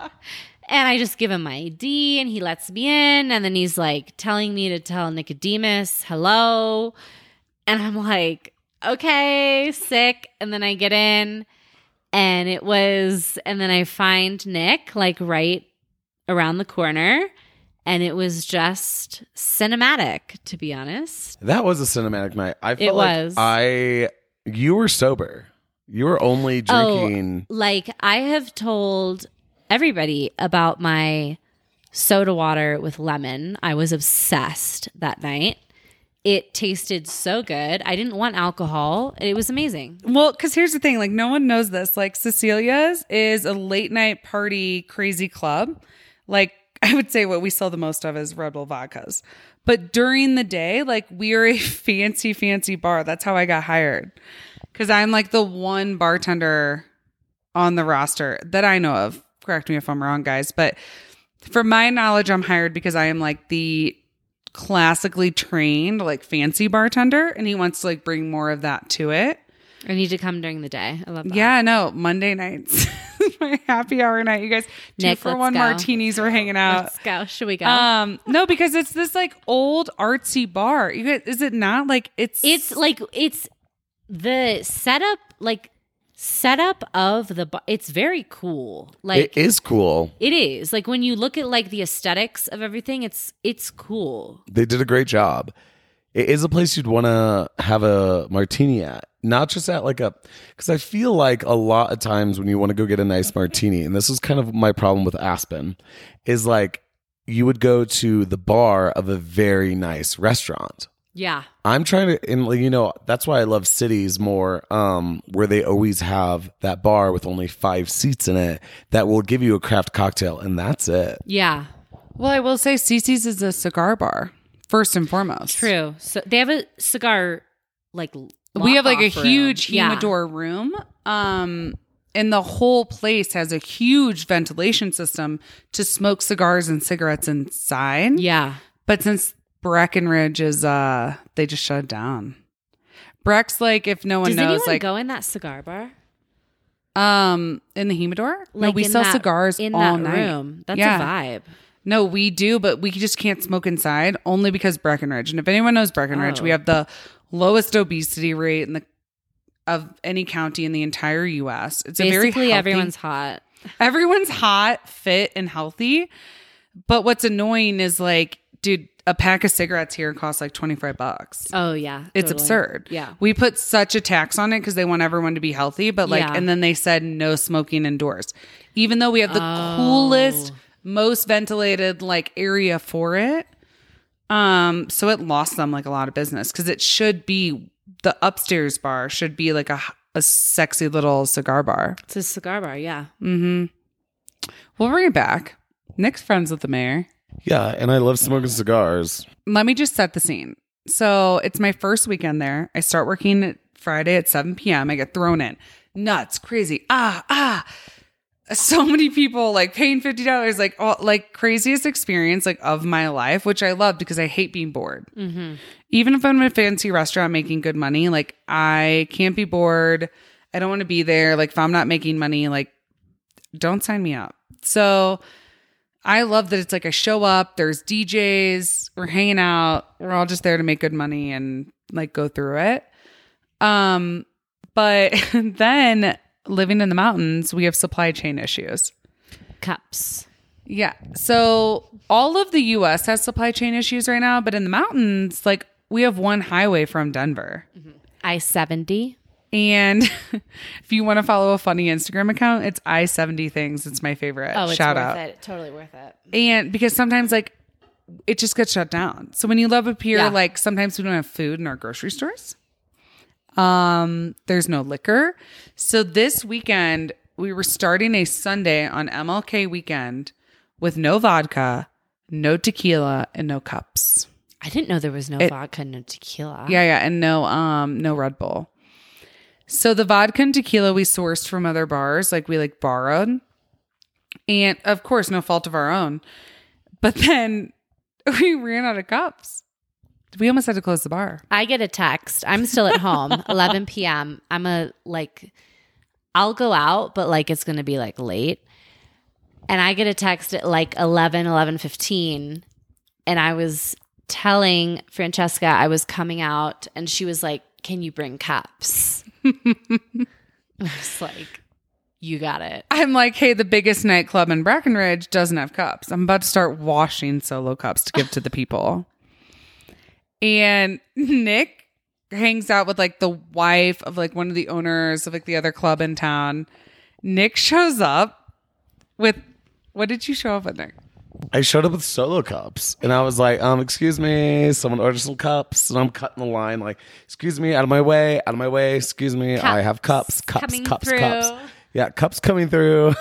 and I just give him my I D, and he lets me in. And then he's like telling me to tell Nicodemus hello, and I'm like, "Okay, sick." And then I get in, and it was, and then I find Nick like right around the corner. And it was just cinematic, to be honest. That was a cinematic night. I felt It like was. I you were sober. You were only drinking. Oh, like I have told everybody about my soda water with lemon. I was obsessed that night. It tasted so good. I didn't want alcohol. It was amazing. Well, because here's the thing, like no one knows this. Like Cecilia's is a late night party crazy club. Like I would say what we sell the most of is Red Bull vodkas. But during the day, like we are a fancy, fancy bar. That's how I got hired. Because I'm like the one bartender on the roster that I know of. Correct me if I'm wrong, guys. But from my knowledge, I'm hired because I am like the classically trained, like fancy bartender. And he wants to like bring more of that to it. I need to come during the day. I love that. Yeah, no, Monday nights. My happy hour night. You guys, two Nick, for let's one go. martinis were hanging out. Let's go. Should we go? Um, no, because it's this like old artsy bar. You guys, is it not like it's it's like it's the setup, like setup of the bar. It's very cool. Like it is cool. It is. Like when you look at like the aesthetics of everything, it's it's cool. They did a great job. It is a place you'd want to have a martini at. Not just at like a, because I feel like a lot of times when you want to go get a nice martini, and this is kind of my problem with Aspen, is like you would go to the bar of a very nice restaurant. Yeah. I'm trying to, and like, you know, that's why I love cities more, um, where they always have that bar with only five seats in it that will give you a craft cocktail, and that's it. Yeah. Well, I will say Cece's is a cigar bar first and foremost. True. So they have a cigar like we have like a lock-off room. huge Yeah. humidor room. Um, and the whole place has a huge ventilation system to smoke cigars and cigarettes inside. Yeah. But since Breckenridge is, uh, they just shut it down. Breck's like, if no one Does knows, anyone like, go in that cigar bar? um, in the humidor? No, Like we in sell that- cigars in all that night. room. That's Yeah. a vibe. No, we do, but we just can't smoke inside only because Breckenridge. And if anyone knows Breckenridge, Oh. we have the lowest obesity rate in the of any county in the entire U S. It's a very Basically, healthy, everyone's hot. everyone's hot, fit, and healthy. But what's annoying is like, dude, a pack of cigarettes here costs like twenty-five bucks. Oh yeah, It's totally. absurd. Yeah. We put such a tax on it because they want everyone to be healthy, but like, Yeah. and then they said no smoking indoors, even though we have the Oh. coolest, most ventilated like area for it. Um, so it lost them like a lot of business because it should be the upstairs bar should be like a a sexy little cigar bar. It's a cigar bar. Yeah. Mm-hmm. We'll bring it back. Nick's friends with the mayor. Yeah, and I love smoking cigars. Let me just set the scene. So it's my first weekend there. I start working Friday at seven p.m. I get thrown in. Nuts, crazy. Ah, ah. So many people like paying fifty dollars, like all, like craziest experience like of my life, which I loved because I hate being bored. Mm-hmm. Even if I'm in a fancy restaurant making good money, like I can't be bored. I don't want to be there. Like if I'm not making money, like don't sign me up. So I love that it's like I show up, there's D Js, we're hanging out, we're all just there to make good money and like go through it. Um, but then living in the mountains, we have supply chain issues. Cups. Yeah. So all of the U S has supply chain issues right now, but in the mountains, like we have one highway from Denver. I seventy. And if you want to follow a funny Instagram account, it's I seventy things. It's my favorite. Oh, it's Shout worth out. it. Totally worth it. And because sometimes like it just gets shut down. So when you live up here, Yeah. like sometimes we don't have food in our grocery stores. Um, there's no liquor. So this weekend we were starting a Sunday on M L K weekend with no vodka, no tequila, and no cups. I didn't know there was no It- vodka, no tequila. Yeah, yeah, and no um no Red Bull. So the vodka and tequila we sourced from other bars, like we like borrowed. And of course, no fault of our own. But then we ran out of cups. We almost had to close the bar. I get a text. I'm still at home, eleven p.m. I'm a like, I'll go out, but like it's going to be like late. And I get a text at like eleven, eleven fifteen. And I was telling Francesca I was coming out and she was like, can you bring cups? I was like, you got it. I'm like, hey, the biggest nightclub in Breckenridge doesn't have cups. I'm about to start washing solo cups to give to the people. And Nick hangs out with like the wife of like one of the owners of like the other club in town. Nick shows up with, what did you show up with, Nick? I showed up with solo cups, and I was like, um, excuse me, someone ordered some cups, and I'm cutting the line, like, excuse me, out of my way, out of my way, excuse me, I have cups, cups, coming cups, through. cups. Yeah, cups coming through.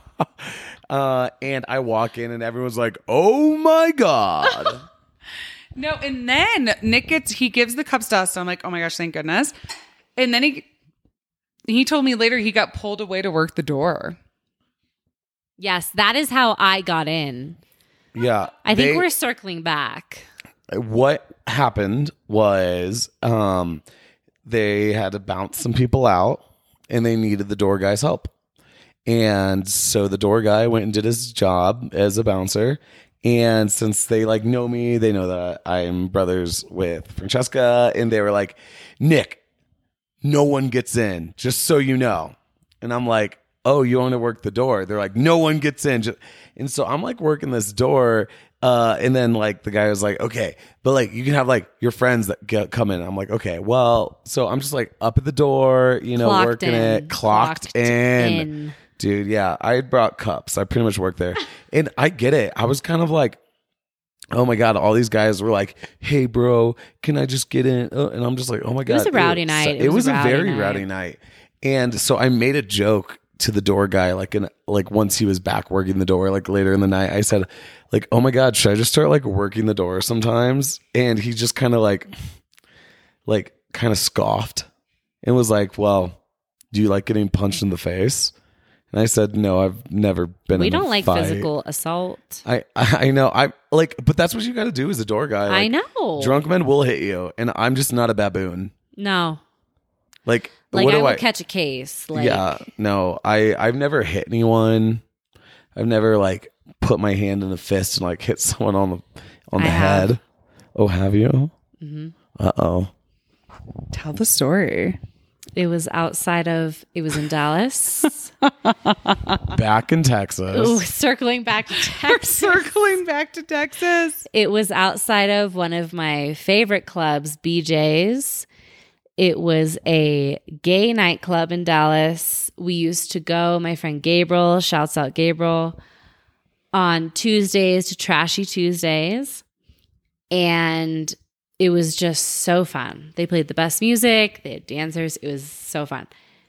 uh, and I walk in, and everyone's like, oh my God. No, and then Nick gets, he gives the cups to us. So I'm like, oh my gosh, thank goodness. And then he, he told me later he got pulled away to work the door. Yes, that is how I got in. Yeah. I think they- we're circling back. what happened was um, they had to bounce some people out and they needed the door guy's help. And so the door guy went and did his job as a bouncer. And since they like know me, they know that I'm brothers with Francesca. And they were like, Nick, no one gets in, just so you know. And I'm like, oh, you want to work the door? They're like, no one gets in. Just- and so I'm like working this door. Uh, and then like the guy was like, okay, but like you can have like your friends that get, come in. I'm like, okay, well, so I'm just like up at the door, you know, Clocked working in. it, clocked, Clocked in. in. Dude, yeah, I brought cups. I pretty much worked there. And I get it. I was kind of like, oh my God, all these guys were like, hey, bro, can I just get in? Uh, and I'm just like, oh my God. was a rowdy dude. night. So- It it, was was, a a, rowdy very night. rowdy night. And so I made a joke to the door guy, like in like once he was back working the door, like later in the night, I said, like, oh my God, should I just start like working the door sometimes? And he just kind of like, like kind of scoffed. and was like, well, do you like getting punched in the face? And I said, no, I've never been We in a don't like fight. physical assault. I, I know. I like, but that's what you got to do as a door guy. I Like, know. Drunk men will hit you, and I'm just not a baboon. No. Like, Like what I do will I catch a case. Like, yeah, no, I I've never hit anyone. I've never like put my hand in a fist and like hit someone on the on the I head. have. Oh, have you? Mm-hmm. Uh oh. Tell the story. It was outside of, it was in Dallas. Back in Texas. Ooh, circling back to Texas. Circling back to Texas. It was outside of one of my favorite clubs, B J's. It was a gay nightclub in Dallas. We used to go, my friend Gabriel, shouts out Gabriel, on Tuesdays to Trashy Tuesdays. And it was just so fun. They played the best music. They had dancers. It was so fun.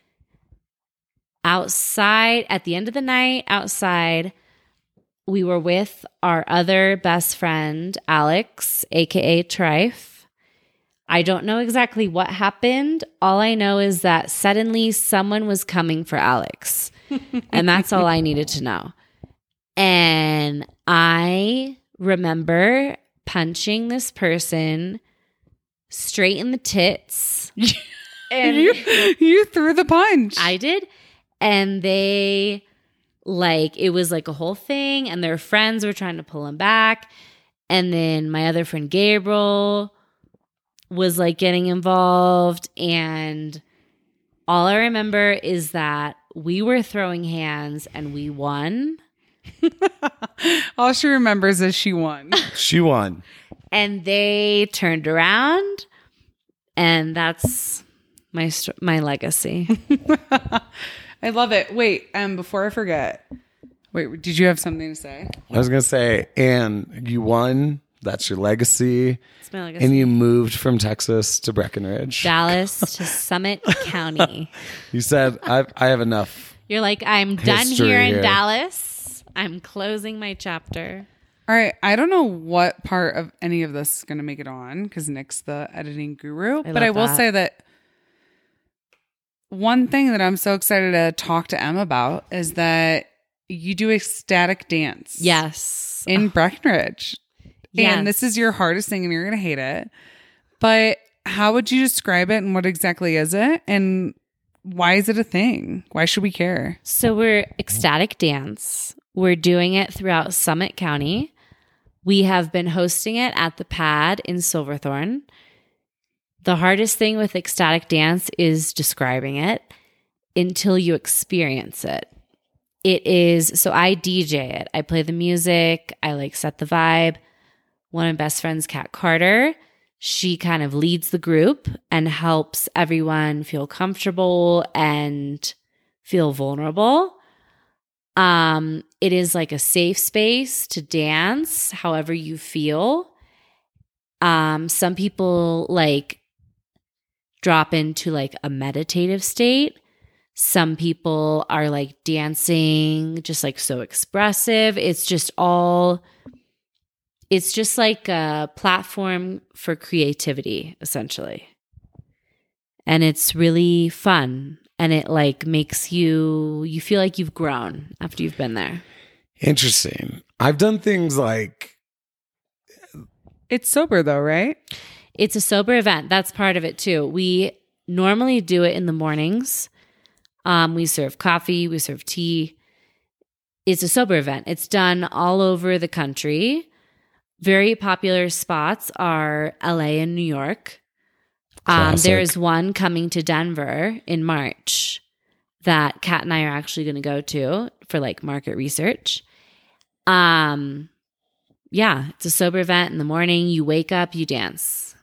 Outside, at the end of the night, outside, we were with our other best friend, Alex, a k a. Trife. I don't know exactly what happened. All I know is that suddenly someone was coming for Alex. And that's all I needed to know. And I remember punching this person straight in the tits. And you, you threw the punch. I did. And they, like, it was like a whole thing. And their friends were trying to pull him back. And then my other friend Gabriel was like getting involved. And all I remember is that we were throwing hands and we won. All she remembers is she won. She won. And they turned around. And that's my st- my legacy. I love it. Wait, um, before I forget. Wait, did you have something to say? I was gonna say, and you won. That's your legacy. It's my legacy. And you moved from Texas to Breckenridge. Dallas to Summit County. You said, I I have enough. You're like, I'm done History here in here. Dallas. I'm closing my chapter. All right. I don't know what part of any of this is going to make it on because Nick's the editing guru. I but I love will that. say that one thing that I'm so excited to talk to Em about is that you do ecstatic dance. Yes. In Breckenridge. Yes. And this is your hardest thing and you're going to hate it. But how would you describe it and what exactly is it? And why is it a thing? Why should we care? So we're ecstatic dance. We're doing it throughout Summit County. We have been hosting it at the Pad in Silverthorne. The hardest thing with ecstatic dance is describing it until you experience it. It is, so I D J it. I play the music. I like set the vibe. One of my best friends, Kat Carter, she kind of leads the group and helps everyone feel comfortable and feel vulnerable. Um, it is like a safe space to dance however you feel. Um, some people like drop into like a meditative state. Some people are like dancing, just like so expressive. It's just all, it's just like a platform for creativity, essentially. And it's really fun. And it like makes you, you feel like you've grown after you've been there. Interesting. I've done things like, It's sober though, right? It's a sober event. That's part of it too. We normally do it in the mornings. Um, we serve coffee, we serve tea. It's a sober event. It's done all over the country. Very popular spots are L A and New York. Um, Classic. there is one coming to Denver in March that Kat and I are actually going to go to for like market research. Um, yeah, it's a sober event in the morning. You wake up, you dance.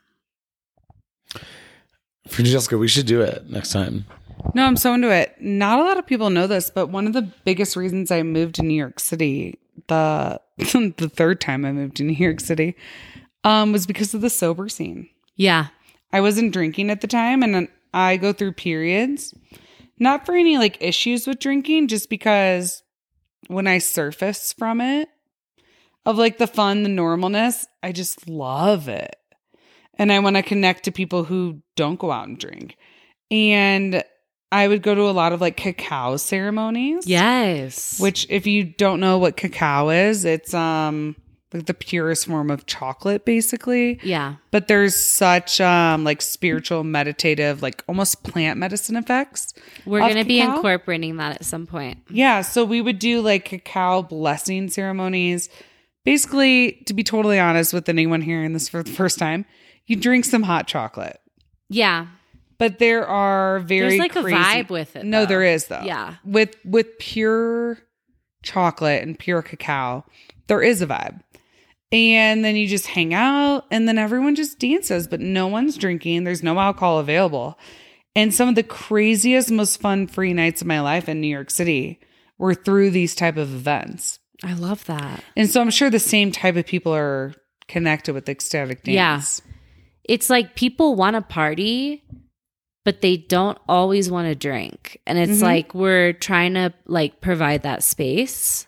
Francesca, we should do it next time. No, I'm so into it. Not a lot of people know this, but one of the biggest reasons I moved to New York City, the the third time I moved to New York City, um, was because of the sober scene. Yeah. I wasn't drinking at the time, and I go through periods, not for any like issues with drinking, just because when I surface from it, of like the fun, the normalness, I just love it. And I want to connect to people who don't go out and drink. And I would go to a lot of like cacao ceremonies. Yes. Which, if you don't know what cacao is, it's um like the purest form of chocolate, basically. Yeah. But there's such um like spiritual, meditative, like almost plant medicine effects. We're of going to be cacao. incorporating that at some point. Yeah, so we would do like cacao blessing ceremonies. Basically, to be totally honest with anyone hearing this for the first time, you drink some hot chocolate. Yeah. But there are very There's like crazy- a vibe with it. No, though. there is though. Yeah. With with pure chocolate and pure cacao, there is a vibe. And then you just hang out and then everyone just dances, but no one's drinking. There's no alcohol available. And some of the craziest, most fun free nights of my life in New York City were through these type of events. I love that. And so I'm sure the same type of people are connected with ecstatic dance. Yeah. It's like people want to party, but they don't always want to drink. And it's Mhm. like we're trying to like provide that space.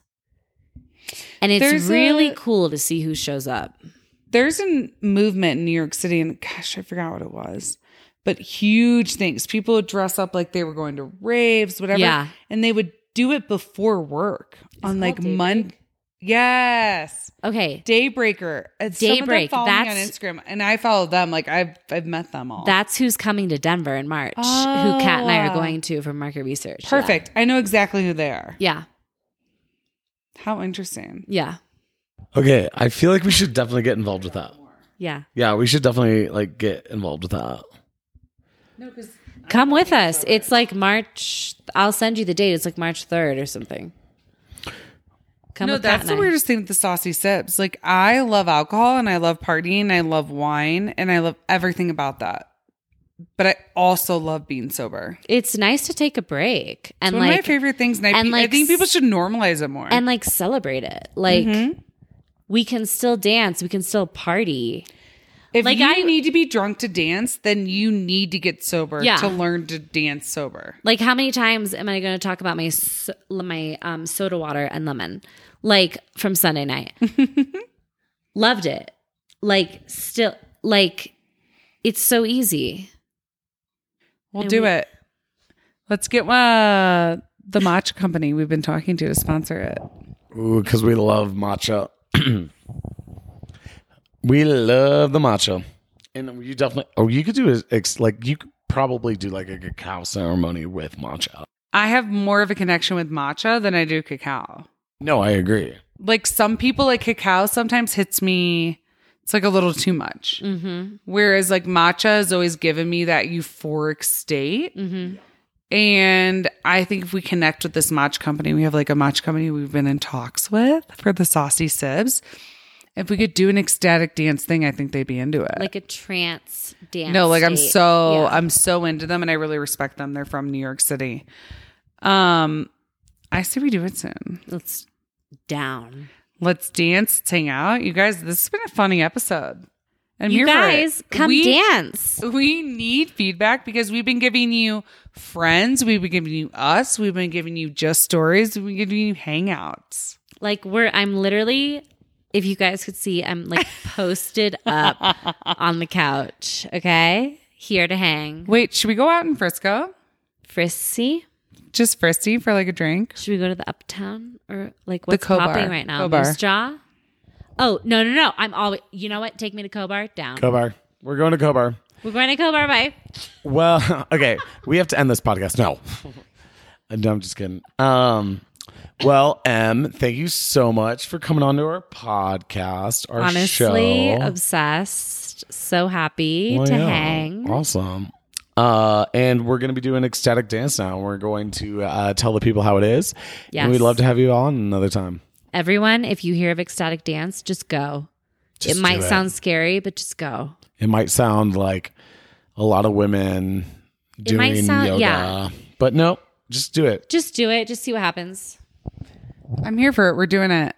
And it's There's really a- cool to see who shows up. There's a movement in New York City, and gosh, I forgot what it was, but huge things. People would dress up like they were going to raves, whatever. Yeah. And they would do it before work on like called Monday. Yes. Okay. Daybreaker. It's Daybreak, Some of them follow me on that's- Instagram, and I follow them. Like I've I've met them all. That's who's coming to Denver in March, who Oh. Kat and I are going to for market research. Perfect. I know exactly who they are. Yeah. How interesting. Yeah. Okay, I feel like we should definitely get involved with that. Yeah. Yeah, we should definitely like get involved with that. No, because Come with us. It's like March. I'll send you the date. It's like March third or something. Come no, with Kat that's and the I. weirdest thing with the saucy sips. Like I love alcohol and I love partying. I love wine and I love everything about that. But I also love being sober. It's nice to take a break and It's one of my like favorite things. And, I, and, pe- I like, think people should normalize it more. and like celebrate it. Like Mhm. we can still dance. We can still party. if like, you I- need to be drunk to dance, then you need to get sober Yeah. to learn to dance sober. Like how many times am I going to talk about my so- my um, soda water and lemon? Like from Sunday night. Loved it. Like still like it's so easy. We'll And do we- it. Let's get uh, the matcha company we've been talking to to sponsor it. Ooh, because we love matcha. We love the matcha, and you definitely. Oh, you could do a, ex- like you could probably do like a cacao ceremony with matcha. I have more of a connection with matcha than I do cacao. No, I agree. Like some people, like cacao sometimes hits me. It's like a little too much. Mm-hmm. Whereas like matcha has always given me that euphoric state. Mm-hmm. And I think if we connect with this matcha company, we have like a matcha company we've been in talks with for the Saucy Sibs. If we could do an ecstatic dance thing, I think they'd be into it. Like a trance dance. no, like I'm state. so Yeah. I'm so into them, and I really respect them. They're from New York City. Um, I say we do it soon. Let's down. Let's dance, let's hang out, you guys. This has been a funny episode. I'm You here for it. guys come We- dance. We need feedback because we've been giving you friends, we've been giving you us, we've been giving you just stories, we've been giving you hangouts. Like we're I'm literally if you guys could see, I'm like posted up on the couch. Okay. Here to hang. Wait, should we go out in Frisco? Frissy. Just Fristy for like a drink? Should we go to the Uptown or like what's Cobar. popping right now? Cobar. Moose Jaw? Oh, no, no, no. I'm always, you know what? Take me to Cobar. Down. Kobar, we're going to Kobar. We're going to Cobar. Bye. Well, okay, we have to end this podcast. No, no, I'm just kidding. Um, well, Em, thank you so much for coming on to our podcast, our Honestly, show. obsessed. So happy Well, to yeah. hang. Awesome. Uh, and we're going to be doing ecstatic dance now. We're going to uh, tell the people how it is. Yes. And we'd love to have you on another time. Everyone, if you hear of ecstatic dance, just go. Just it might do it. sound scary, but just go. It might sound like a lot of women It might doing sound- yoga. yeah. But no, just do it. Just do it. Just see what happens. I'm here for it. We're doing it.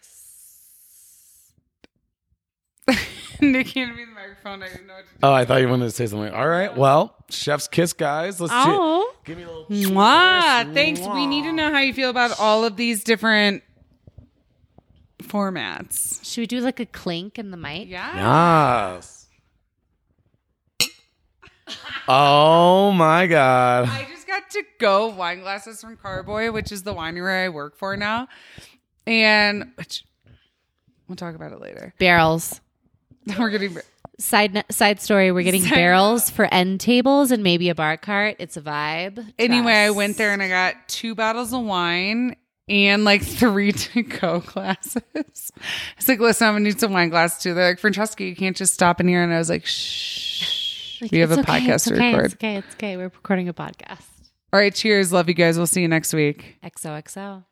Yes. Nikki handed me the microphone. I didn't know what to do. Oh, I thought you wanted to say something. All right. Well, chef's kiss, guys. Let's do Oh. Give me a little. Mwah. cheers. Thanks. We need to Mwah. know how you feel about all of these different formats. Should we do like a clink in the mic? Yeah. Yes. Oh my God. I just got to go wine glasses from Carboy, which is the winery I work for now. And which, we'll talk about it later. Barrels. We're getting Side side story, we're getting Side barrels for end tables and maybe a bar cart. It's a vibe. Anyway, I Trust. went there and I got two bottles of wine and like three to-go glasses. It's like, listen, I'm going to need some wine glasses too. They're like, Francesca, you can't just stop in here. And I was like, shh. Like, We have it's a okay, podcast it's to okay, record. It's okay. It's okay. We're recording a podcast. All right, cheers. Love you guys. We'll see you next week. X O X O.